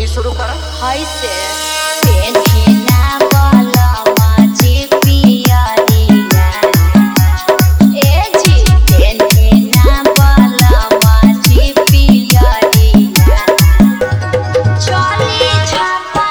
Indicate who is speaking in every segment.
Speaker 1: शुरू कर
Speaker 2: हाय से पेन्हिना वाला माजी पिया दिया ए जी पेन्हिना वाला माजी पिया दिया चली छापा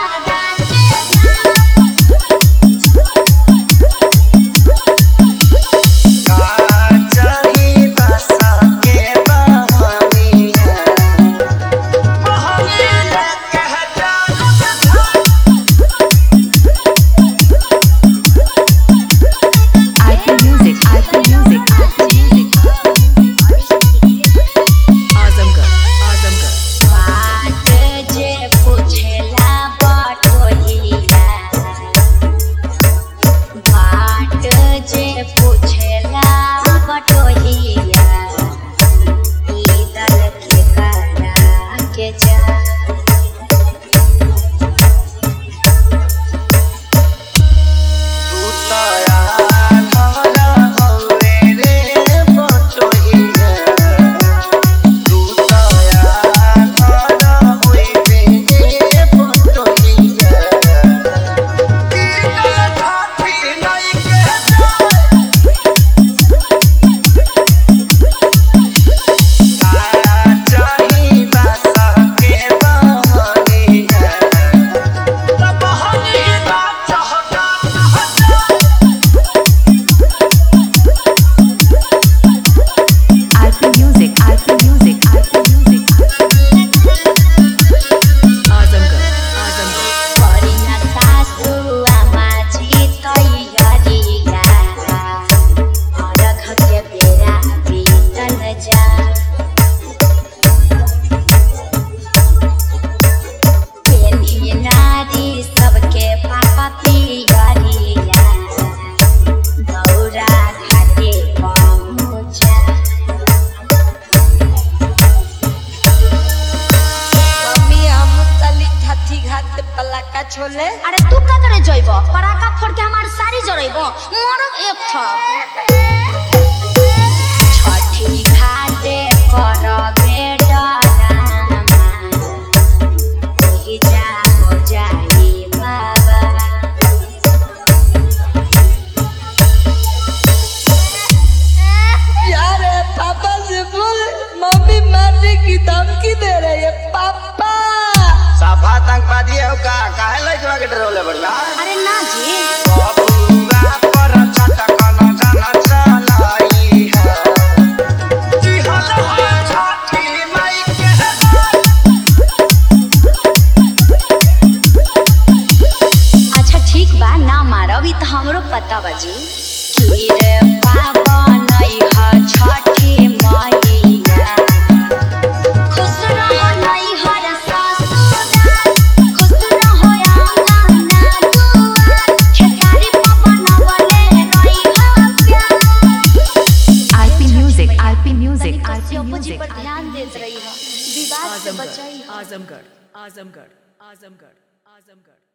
Speaker 2: छोले। अरे तू का करे जइबो पराका फोड़ के हमार सारी जरइबो मोर एक था छठी घाटे कर बेटा ही जा हो जाई बाबा
Speaker 1: यार पापा से बोल मम्मी मारने की धमकी दे रही है पापा
Speaker 3: साफा आतंकवादी है का काहे लइकवा के डरोले बढ़िया।
Speaker 2: अरे ना जी
Speaker 3: बबुआ पर छटकन जाना चलाई है जी हल हो छठी माई के
Speaker 2: अच्छा ठीक बा ना मारब ई त हमरो पता बा जी की रे बाबा नई ह छठी मैया खुश रहो नई हर पर ध्यान देत रही है विवाद से बचाई।
Speaker 1: आजमगढ़ आजमगढ़ आजमगढ़ आजमगढ़।